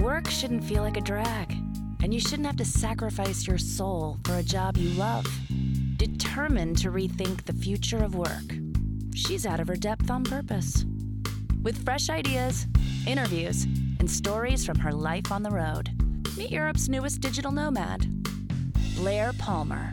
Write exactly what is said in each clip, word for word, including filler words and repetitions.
Work shouldn't feel like a drag, and you shouldn't have to sacrifice your soul for a job you love. Determined to rethink the future of work, she's out of her depth on purpose. With fresh ideas, interviews, and stories from her life on the road, meet Europe's newest digital nomad, Blair Palmer.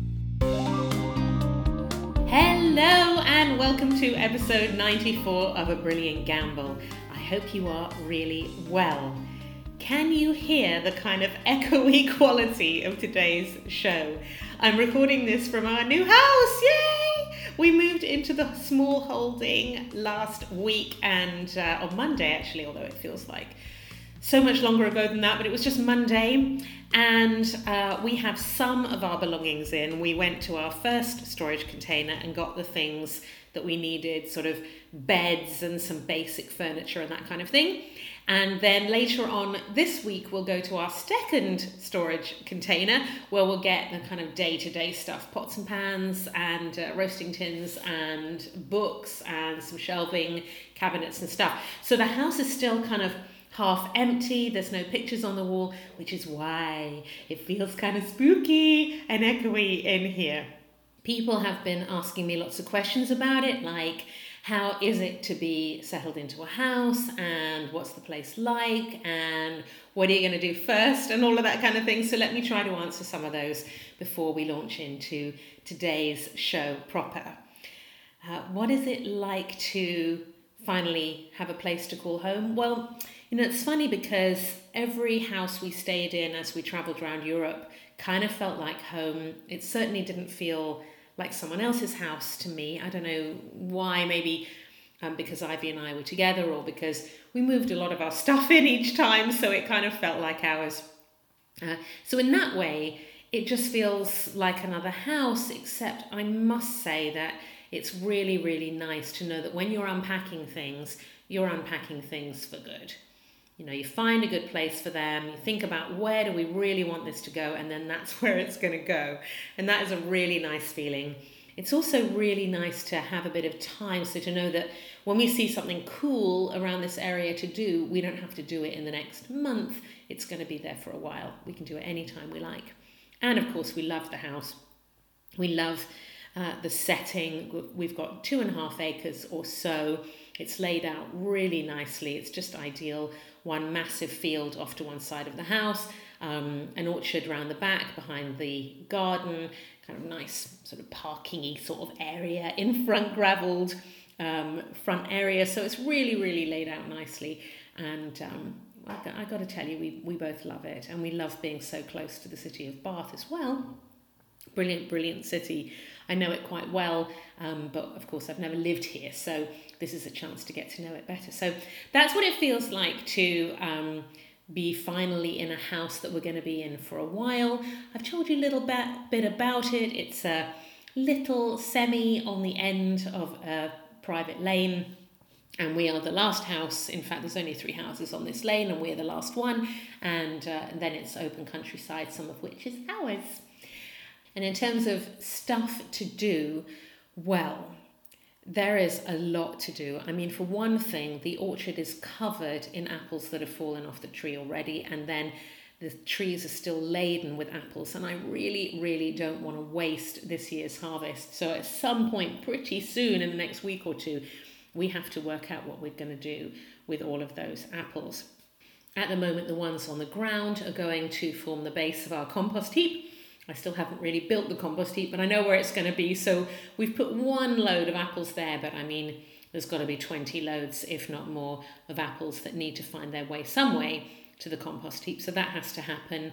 Hello and welcome to episode ninety-four of A Brilliant Gamble. I hope you are really well. Can you hear the kind of echoey quality of today's show? I'm recording this from our new house, yay! We moved into the small holding last week and uh, on Monday actually, although it feels like so much longer ago than that, but it was just Monday, and uh, we have some of our belongings in. We went to our first storage container and got the things that we needed, sort of beds and some basic furniture and that kind of thing. And then later on this week, we'll go to our second storage container where we'll get the kind of day-to-day stuff, pots and pans and uh, roasting tins and books and some shelving, cabinets and stuff. So the house is still kind of half empty. There's no pictures on the wall, which is why it feels kind of spooky and echoey in here. People have been asking me lots of questions about it, like how is it to be settled into a house and what's the place like and what are you going to do first and all of that kind of thing. So let me try to answer some of those before we launch into today's show proper. Uh, what is it like to finally have a place to call home? Well, you know, it's funny because every house we stayed in as we travelled around Europe kind of felt like home. It certainly didn't feel like someone else's house to me. I don't know why, maybe um, because Ivy and I were together or because we moved a lot of our stuff in each time, so it kind of felt like ours. Uh, so in that way, it just feels like another house, except I must say that it's really, really nice to know that when you're unpacking things, you're unpacking things for good. You know, you find a good place for them, you think about where do we really want this to go, and then that's where it's going to go. And that is a really nice feeling. It's also really nice to have a bit of time, so to know that when we see something cool around this area to do, we don't have to do it in the next month. It's going to be there for a while. We can do it anytime we like. And of course, we love the house. We love uh, the setting. We've got two and a half acres or so. It's laid out really nicely. It's just ideal. One massive field off to one side of the house, um, an orchard round the back behind the garden, kind of nice sort of parking-y sort of area, in front gravelled um, front area. So it's really, really laid out nicely. And um, I, got, I got to tell you, we, we both love it. And we love being so close to the city of Bath as well. Brilliant, brilliant city. I know it quite well, um, but of course I've never lived here, so this is a chance to get to know it better. So that's what it feels like to um, be finally in a house that we're going to be in for a while. I've told you a little bit, bit about it. It's a little semi on the end of a private lane, and we are the last house. In fact, there's only three houses on this lane, and we're the last one, and, uh, and then it's open countryside, some of which is ours. And in terms of stuff to do, well, there is a lot to do. I mean, for one thing, the orchard is covered in apples that have fallen off the tree already, and then the trees are still laden with apples, and I really, really don't want to waste this year's harvest. So at some point, pretty soon, in the next week or two, we have to work out what we're going to do with all of those apples. At the moment, the ones on the ground are going to form the base of our compost heap. I still haven't really built the compost heap, but I know where it's going to be. So we've put one load of apples there, but I mean, there's got to be twenty loads, if not more, of apples that need to find their way some way to the compost heap. So that has to happen.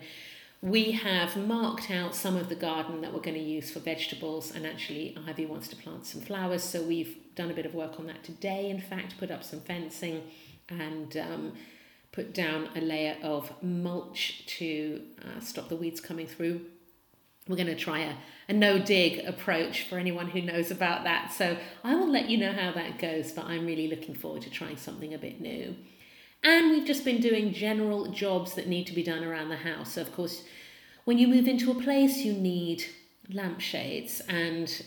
We have marked out some of the garden that we're going to use for vegetables, and actually Ivy wants to plant some flowers. So we've done a bit of work on that today, in fact, put up some fencing and um, put down a layer of mulch to uh, stop the weeds coming through. We're going to try a, a no-dig approach for anyone who knows about that. So I will let you know how that goes, but I'm really looking forward to trying something a bit new. And we've just been doing general jobs that need to be done around the house. So of course, when you move into a place, you need lampshades and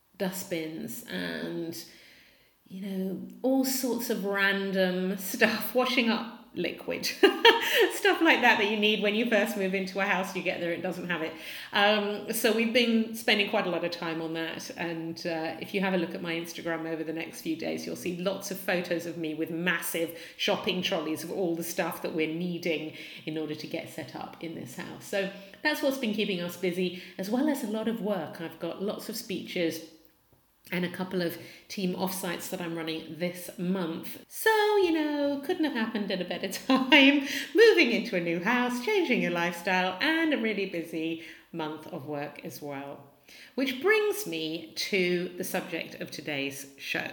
dustbins and, you know, all sorts of random stuff, washing up liquid, stuff like that that you need when you first move into a house. You get there, it doesn't have it. Um, so we've been spending quite a lot of time on that. And uh, if you have a look at my Instagram over the next few days, you'll see lots of photos of me with massive shopping trolleys of all the stuff that we're needing in order to get set up in this house. So that's what's been keeping us busy, as well as a lot of work. I've got lots of speeches and a couple of team offsites that I'm running this month. So, you know, couldn't have happened at a better time. Moving into a new house, changing your lifestyle, and a really busy month of work as well. Which brings me to the subject of today's show.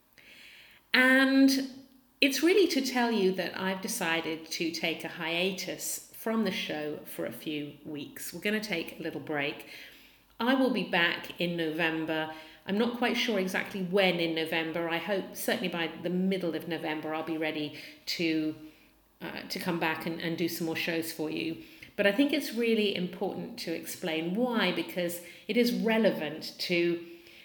And it's really to tell you that I've decided to take a hiatus from the show for a few weeks. We're going to take a little break. I will be back in November. I'm not quite sure exactly when in November. I hope certainly by the middle of November I'll be ready to uh, to come back and, and do some more shows for you. But I think it's really important to explain why, because it is relevant to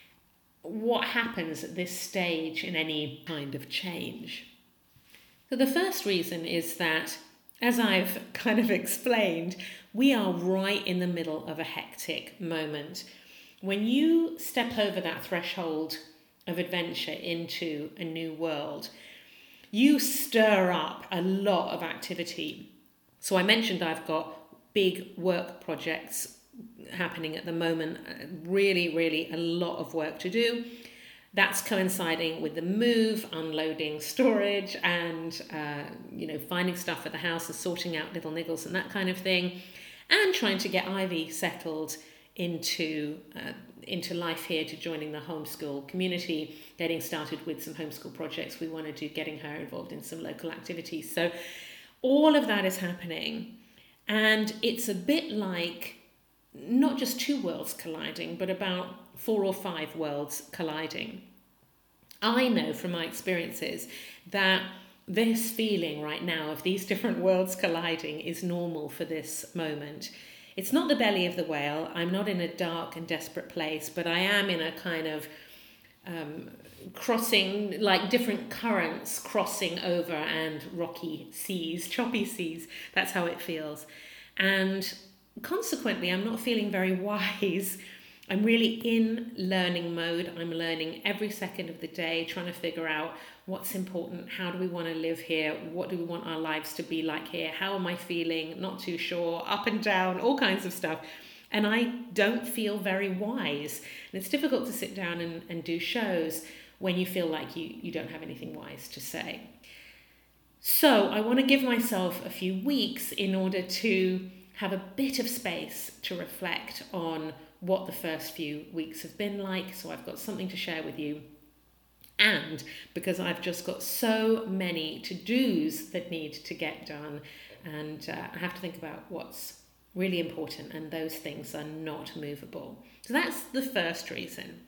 what happens at this stage in any kind of change. So the first reason is that, as I've kind of explained, we are right in the middle of a hectic moment. When you step over that threshold of adventure into a new world, you stir up a lot of activity. So I mentioned I've got big work projects happening at the moment, really, really a lot of work to do. That's coinciding with the move, unloading storage, and uh, you know, finding stuff for the house and sorting out little niggles and that kind of thing, and trying to get Ivy settled into uh, into life here, to joining the homeschool community, getting started with some homeschool projects we want to do, getting her involved in some local activities. So all of that is happening, and it's a bit like not just two worlds colliding, but about four or five worlds colliding. I know from my experiences that this feeling right now of these different worlds colliding is normal for this moment. It's not the belly of the whale. I'm not in a dark and desperate place, but I am in a kind of um, crossing, like different currents crossing over, and rocky seas, choppy seas. That's how it feels. And consequently, I'm not feeling very wise. I'm really in learning mode. I'm learning every second of the day, trying to figure out what's important, how do we want to live here, what do we want our lives to be like here, how am I feeling, not too sure, up and down, all kinds of stuff. And I don't feel very wise. And it's difficult to sit down and, and do shows when you feel like you, you don't have anything wise to say. So I want to give myself a few weeks in order to have a bit of space to reflect on what the first few weeks have been like. So I've got something to share with you. And because I've just got so many to-dos that need to get done, and uh, I have to think about what's really important, and those things are not movable. So that's the first reason.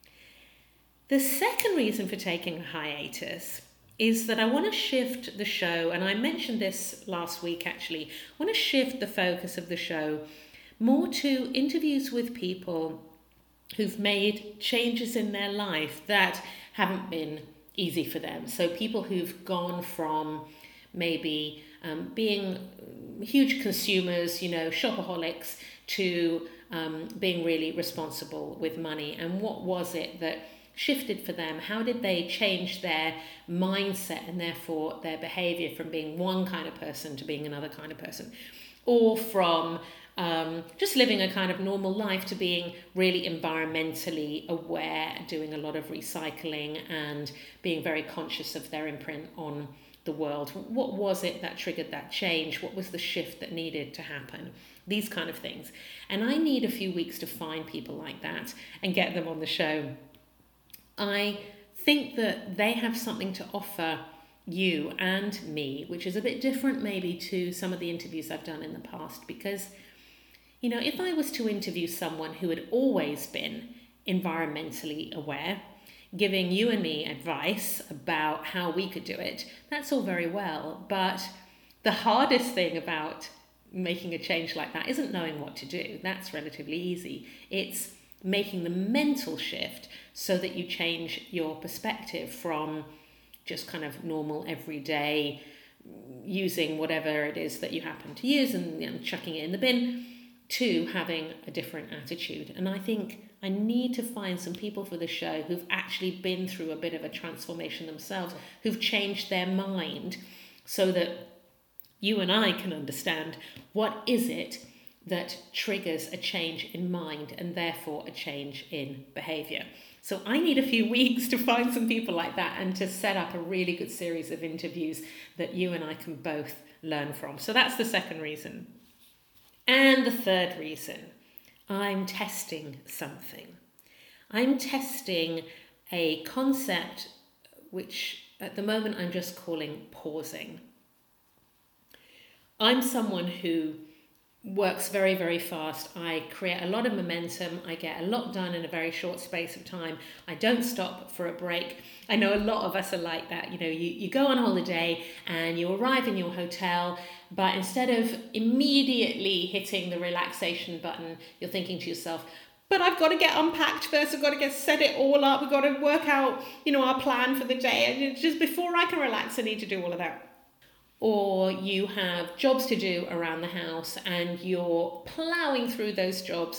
The second reason for taking a hiatus is that I want to shift the show, and I mentioned this last week actually, I want to shift the focus of the show more to interviews with people who've made changes in their life that haven't been easy for them. So people who've gone from maybe um, being huge consumers, you know, shopaholics, to um, being really responsible with money. And what was it that shifted for them? How did they change their mindset and therefore their behavior from being one kind of person to being another kind of person? Or from um, just living a kind of normal life to being really environmentally aware, doing a lot of recycling and being very conscious of their imprint on the world. What was it that triggered that change? What was the shift that needed to happen? These kind of things. And I need a few weeks to find people like that and get them on the show. I think that they have something to offer you and me, which is a bit different maybe to some of the interviews I've done in the past, because, you know, if I was to interview someone who had always been environmentally aware, giving you and me advice about how we could do it, that's all very well. But the hardest thing about making a change like that isn't knowing what to do. That's relatively easy. It's making the mental shift so that you change your perspective from just kind of normal, everyday, using whatever it is that you happen to use and, you know, chucking it in the bin, to having a different attitude. And I think I need to find some people for the show who've actually been through a bit of a transformation themselves, who've changed their mind, so that you and I can understand what is it that triggers a change in mind and therefore a change in behaviour. So I need a few weeks to find some people like that and to set up a really good series of interviews that you and I can both learn from. So that's the second reason. And the third reason, I'm testing something. I'm testing a concept which at the moment I'm just calling pausing. I'm someone who works very, very fast. I create a lot of momentum. I get a lot done in a very short space of time. I don't stop for a break. I know a lot of us are like that. You know, you, you go on holiday and you arrive in your hotel, but instead of immediately hitting the relaxation button, you're thinking to yourself, but I've got to get unpacked first. I've got to get set it all up. We've got to work out, you know, our plan for the day. And just before I can relax, I need to do all of that. Or you have jobs to do around the house and you're ploughing through those jobs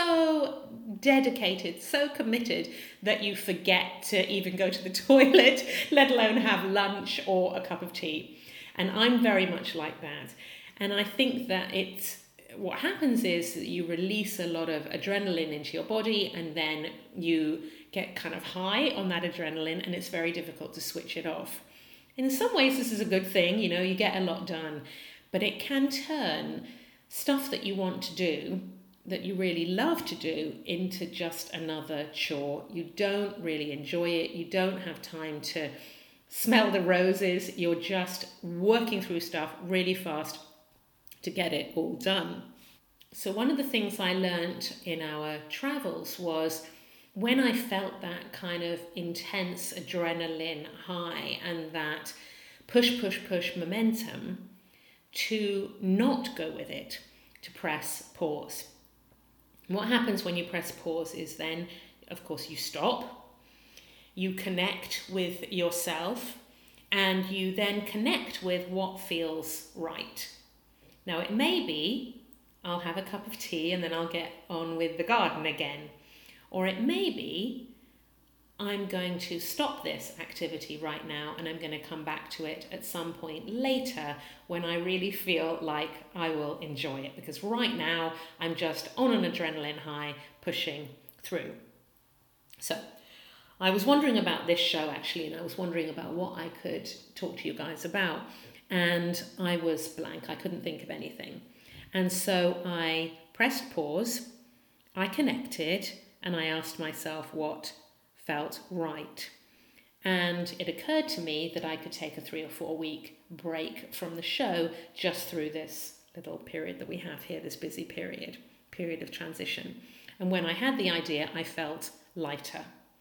so dedicated, so committed that you forget to even go to the toilet, let alone have lunch or a cup of tea. And I'm very much like that. And I think that it's, what happens is that you release a lot of adrenaline into your body and then you get kind of high on that adrenaline and it's very difficult to switch it off. In some ways, this is a good thing, you know, you get a lot done, but it can turn stuff that you want to do, that you really love to do, into just another chore. You don't really enjoy it. You don't have time to smell the roses. You're just working through stuff really fast to get it all done. So one of the things I learned in our travels was, when I felt that kind of intense adrenaline high and that push, push, push momentum, to not go with it, to press pause. What happens when you press pause is then, of course, you stop, you connect with yourself, and you then connect with what feels right. Now, it may be, I'll have a cup of tea and then I'll get on with the garden again. Or it may be, I'm going to stop this activity right now and I'm going to come back to it at some point later when I really feel like I will enjoy it. Because right now I'm just on an adrenaline high, pushing through. So I was wondering about this show actually, and I was wondering about what I could talk to you guys about. And I was blank. I couldn't think of anything. And so I pressed pause, I connected, and I asked myself what felt right. And it occurred to me that I could take a three or four week break from the show just through this little period that we have here, this busy period, period of transition. And when I had the idea, I felt lighter.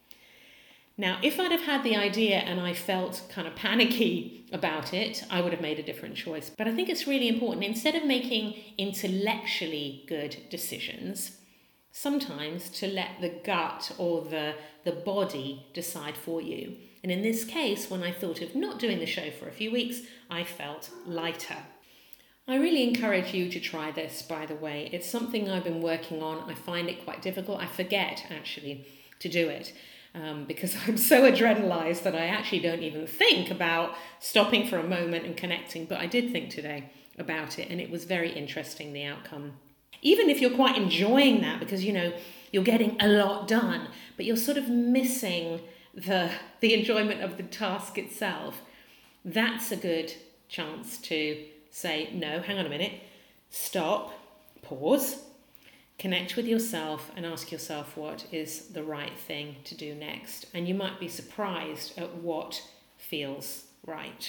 Now, if I'd have had the idea and I felt kind of panicky about it, I would have made a different choice. But I think it's really important, instead of making intellectually good decisions, sometimes to let the gut or the, the body decide for you. And in this case, when I thought of not doing the show for a few weeks, I felt lighter. I really encourage you to try this, by the way. It's something I've been working on. I find it quite difficult. I forget, actually, to do it um, because I'm so adrenalized that I actually don't even think about stopping for a moment and connecting. But I did think today about it, and it was very interesting, the outcome. Even if you're quite enjoying that because, you know, you're getting a lot done, but you're sort of missing the, the enjoyment of the task itself, that's a good chance to say, no, hang on a minute, stop, pause, connect with yourself and ask yourself what is the right thing to do next. And you might be surprised at what feels right.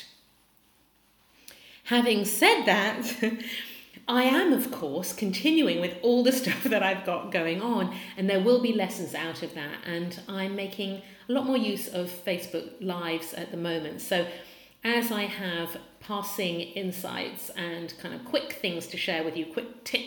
Having said that, I am, of course, continuing with all the stuff that I've got going on, and there will be lessons out of that. And I'm making a lot more use of Facebook Lives at the moment. So as I have passing insights and kind of quick things to share with you, quick tips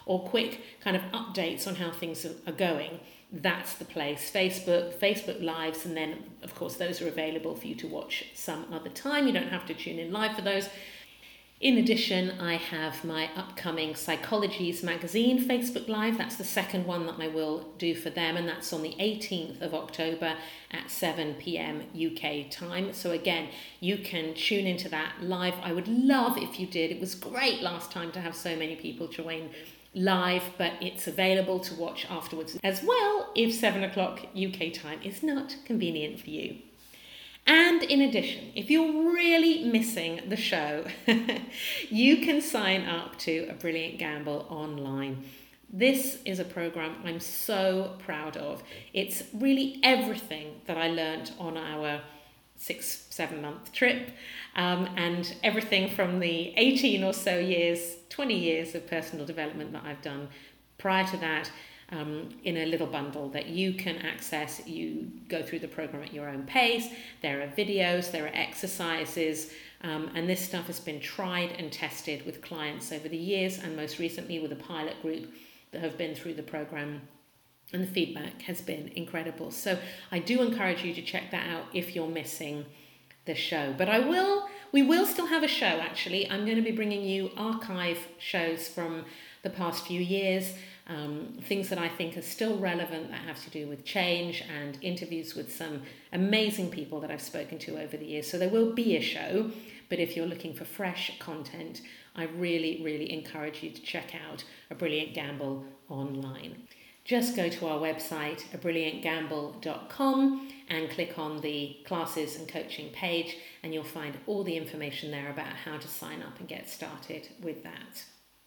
or quick kind of updates on how things are going, that's the place. Facebook, Facebook Lives, and then, of course, those are available for you to watch some other time. You don't have to tune in live for those. In addition, I have my upcoming Psychologies magazine Facebook Live. That's the second one that I will do for them, and that's on the eighteenth of October at seven p.m. U K time. So again, you can tune into that live. I would love if you did. It was great last time to have so many people join live, but it's available to watch afterwards as well if seven o'clock U K time is not convenient for you. And in addition, if you're really missing the show, you can sign up to A Brilliant Gamble online. This is a program I'm so proud of. It's really everything that I learned on our six, seven month trip, um, and everything from the eighteen or so years, twenty years of personal development that I've done prior to that, um, in a little bundle that you can access. You go through the program at your own pace. There are videos, there are exercises, um, and this stuff has been tried and tested with clients over the years, and most recently with a pilot group that have been through the program, and the feedback has been incredible. So I do encourage you to check that out if you're missing the show. But I will, we will still have a show actually. I'm going to be bringing you archive shows from the past few years, um, things that I think are still relevant that have to do with change, and interviews with some amazing people that I've spoken to over the years. So there will be a show, but if you're looking for fresh content, I really, really encourage you to check out A Brilliant Gamble online. Just go to our website, a brilliant gamble dot com, and click on the classes and coaching page, and you'll find all the information there about how to sign up and get started with that.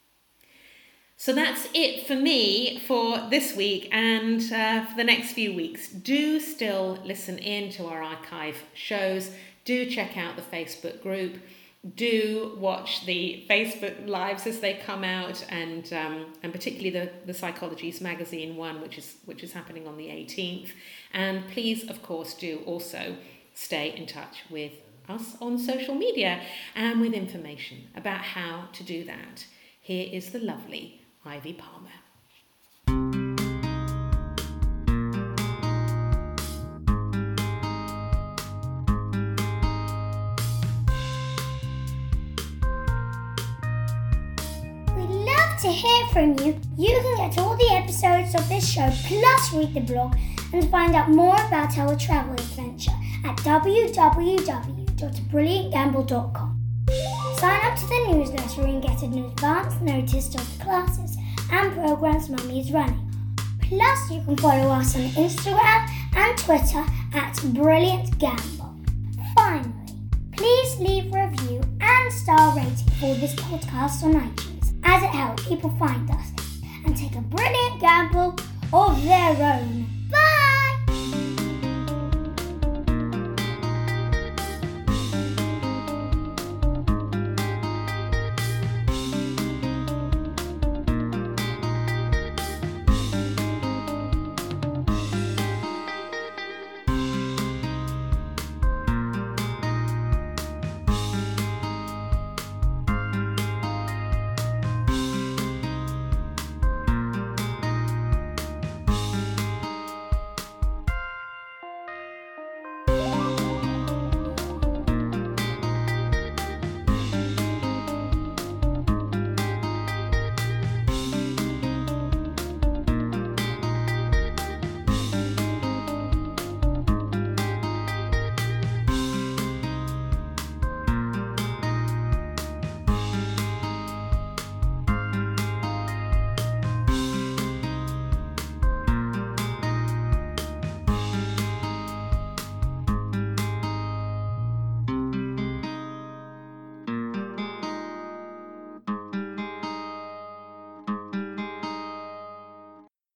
So that's it for me for this week and uh, for the next few weeks. Do still listen in to our archive shows. Do check out the Facebook group. Do watch the Facebook Lives as they come out, and um, and particularly the, the Psychologies magazine one, which is which is happening on the eighteenth. And please, of course, do also stay in touch with us on social media and with information about how to do that. Here is the lovely Ivy Palmer. To hear from you, you can get all the episodes of this show plus read the blog and find out more about our travel adventure at w w w dot brilliant gamble dot com. Sign up to the newsletter and get an advance notice of the classes and programs Mummy is running. Plus, you can follow us on Instagram and Twitter at Brilliant Gamble. Finally, please leave a review and star rating for this podcast on iTunes, as it helps people find us and take a brilliant gamble of their own.